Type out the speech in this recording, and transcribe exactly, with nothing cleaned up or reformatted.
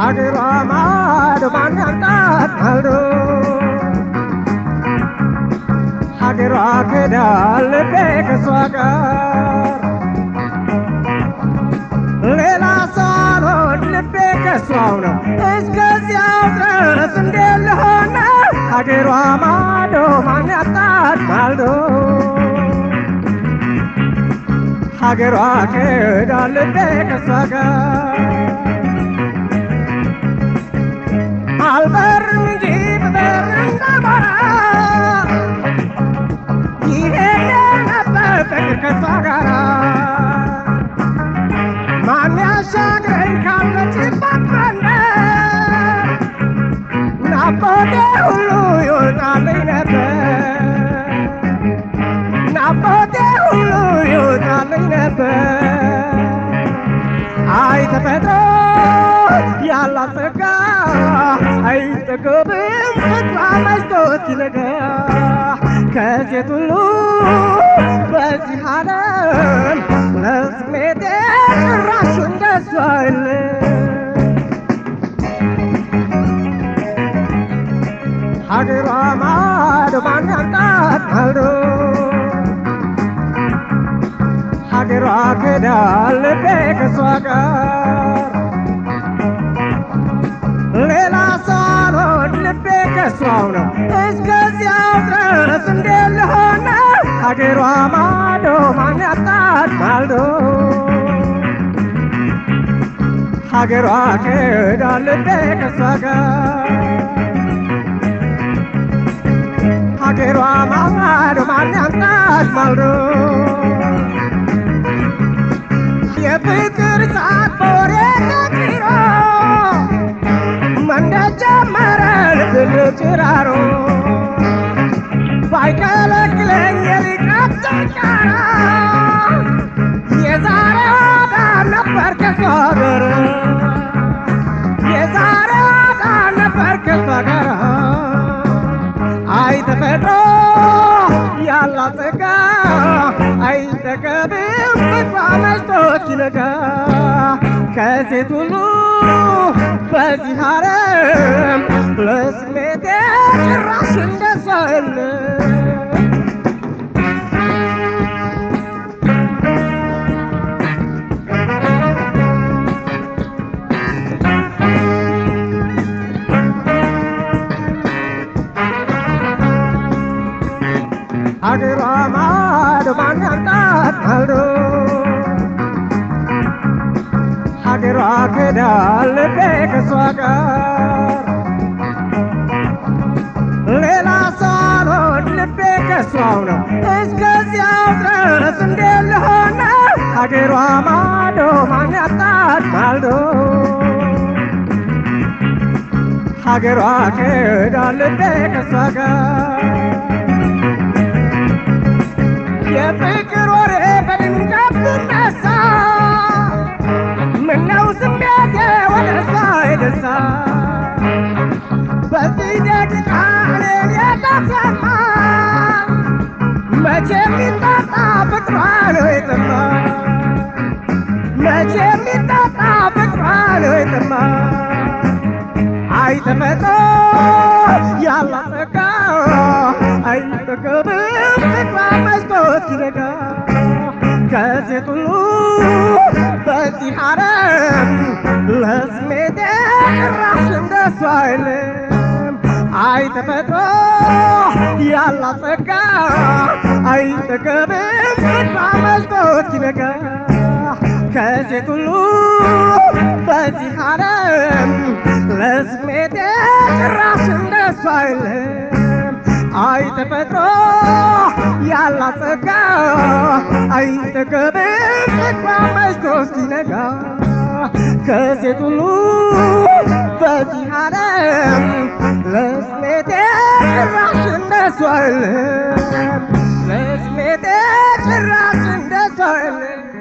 ሀገሯ ማዶ ማን ያምጣት ማልዶ ሀገሯ ክዳል ልቤ ከሷ ጋር ሌላ ሳልሆን ልቤ ከሷው ነው እስከዚያው ድረስ እንዴት ልሆን ሀገሯ ማዶ ማን ያምጣት ማልዶ ሀገሯ ክዳል ልቤ ከሷ ጋር አልበርም እንጂ ብበር እንዳባራ ይሄድ ነበር ፍቅር ከሷ ጋራ ማን ያሻግረኝ ካለችበት መንደር ናፍቆቴ ሁሉ ይወጣልኝ ነበር ናፍቆቴ ሁሉ ይወጣልኝ ነበር አይ ተፈጥሮ ያላት ጸጋ አይጠገብም ፍቅሯ መሽቶ ሲነጋ ከሴት ሁሉ በዚህ ዓለም ለስሜቴ ጭራሽ እንደሷ የለም ሀገሯ ማዶ ማን ያምጣት ማልዶ ሀገሯ ክዳል ልቤ ከሷ ጋር ሌላ ሳልሆን ልቤ ከሷው ነው እስከዚያው ድረስ እንዴት ልሆን ሀገሯ ማዶ ማን ያምጣት ማልዶ ሀገሯ ክዳል ልቤ ከሷ ጋር ሀገሯ ማዶ ማን ያምጣት ማልዶ የፍቅር እሳት በወሬ ተጭሮ መንደድ ጀመረ ልብ ጭራሮ ባይከለክለኝ የሊቀት ጭንጫራ የዛሬዋ ዳር ነበር ከሷ ጋር የዛሬዋ ዳር ነበር ከሷ ጋር አይ ተፈጥሮ ያላት ጸጋ አይጠገብም ፍቅሯ መሽቶ ሲነጋ ከሴት ሁሉ በዚህ ዓለም ለስሜቴ ጭራሽ እንደሷ የለም ሀገሯ ማዶ ማን ያምጣት ማልዶ ሀገሯ ክዳል ልቤ ከሷ ጋር ሌላ ሳልሆን ልቤ ከሷው ነው እስከዚያው ድረስ እንዴት ልሆን ሀገሯ ማዶ ማን ያምጣት ማልዶ ሀገሯ ክዳል ልቤ ከሷ ጋር የፍቅር ወሬ በድንገት ብነሳ ምነው ስሜቴ ወደ እሷ አይደሳ በዚህ ደቂቃ እኔን የተሰማ መቼ የሚጠጣ ፍቅሯ ነው የጠማ መቼ የሚጠጣ ፍቅሯ ነው የጠማ አይ ተፈጥሮ ያላት ጸጋ አይጠገብም ፍቅሯ መሽቶ ሲነጋ ከሴት ሁሉ በዚህ ዓለም ለስሜቴ ጭራሽ እንደሷ የለም አይ ተፈጥሮ ያላት ጸጋ አይጠገብም ፍቅሯ መሽቶ ሲነጋ ከሴት ሁሉ በዚህ ዓለም ለስሜቴ ጭራሽ እንደሷ የለም አይ ተፈጥሮ ያላት ጸጋ አይጠገብም ፍቅሯ መሽቶ ሲነጋ ከሴት ሁሉ በዚህ ዓለም ለስሜቴ ጭራሽ እንደሷ የለም ለስሜቴ ጭራሽ እንደሷ የለም